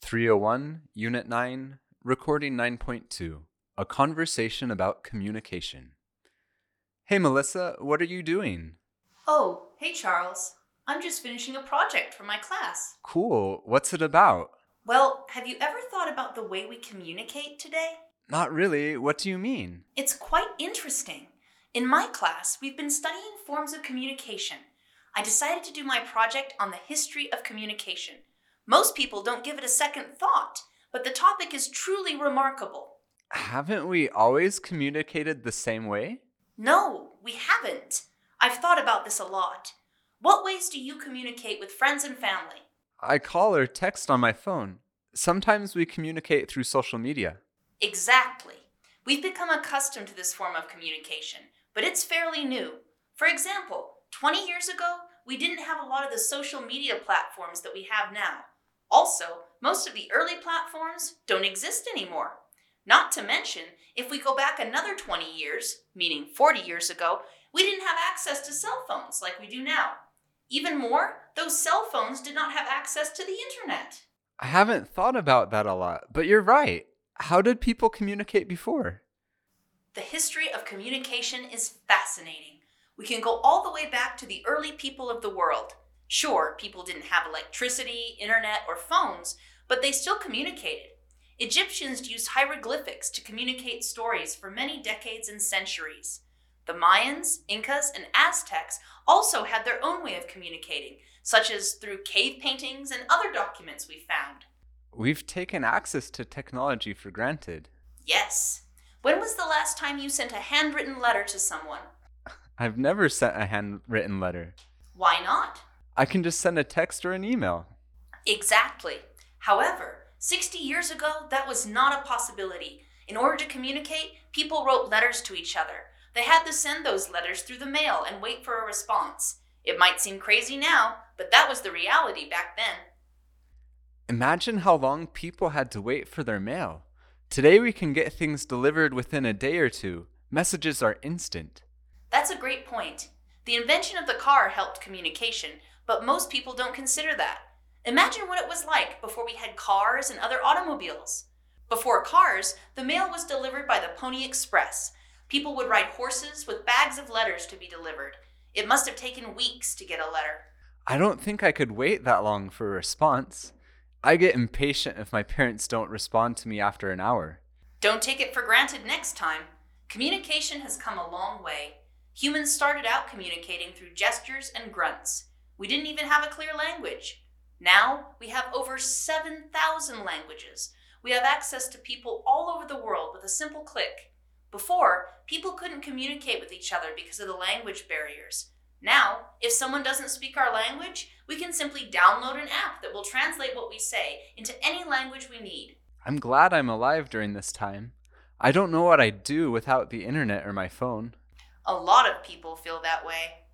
301, Unit 9, Recording 9.2, A Conversation About Communication. Hey Melissa, what are you doing? Oh, hey Charles. I'm just finishing a project for my class. Cool, what's it about? Well, have you ever thought about the way we communicate today? Not really, what do you mean? It's quite interesting. In my class, we've been studying forms of communication. I decided to do my project on the history of communication. Most people don't give it a second thought, but the topic is truly remarkable. Haven't we always communicated the same way? No, we haven't. I've thought about this a lot. What ways do you communicate with friends and family? I call or text on my phone. Sometimes we communicate through social media. Exactly. We've become accustomed to this form of communication, but it's fairly new. For example, 20 years ago, we didn't have a lot of the social media platforms that we have now. Also, most of the early platforms don't exist anymore. Not to mention, if we go back another 20 years, meaning 40 years ago, we didn't have access to cell phones like we do now. Even more, those cell phones did not have access to the internet. I haven't thought about that a lot, but you're right. How did people communicate before? The history of communication is fascinating. We can go all the way back to the early people of the world. Sure, people didn't have electricity, internet, or phones, but they still communicated. Egyptians used hieroglyphics to communicate stories for many decades and centuries. The Mayans, Incas, and Aztecs also had their own way of communicating, such as through cave paintings and other documents we found. We've taken access to technology for granted. Yes. When was the last time you sent a handwritten letter to someone? I've never sent a handwritten letter. Why not? I can just send a text or an email. Exactly. However, 60 years ago, that was not a possibility. In order to communicate, people wrote letters to each other. They had to send those letters through the mail and wait for a response. It might seem crazy now, but that was the reality back then. Imagine how long people had to wait for their mail. Today we can get things delivered within a day or two. Messages are instant. That's a great point. The invention of the car helped communication, but most people don't consider that. Imagine what it was like before we had cars and other automobiles. Before cars, the mail was delivered by the Pony Express. People would ride horses with bags of letters to be delivered. It must have taken weeks to get a letter. I don't think I could wait that long for a response. I get impatient if my parents don't respond to me after an hour. Don't take it for granted next time. Communication has come a long way. Humans started out communicating through gestures and grunts. We didn't even have a clear language. Now, we have over 7,000 languages. We have access to people all over the world with a simple click. Before, people couldn't communicate with each other because of the language barriers. Now, if someone doesn't speak our language, we can simply download an app that will translate what we say into any language we need. I'm glad I'm alive during this time. I don't know what I'd do without the internet or my phone. A lot of people feel that way.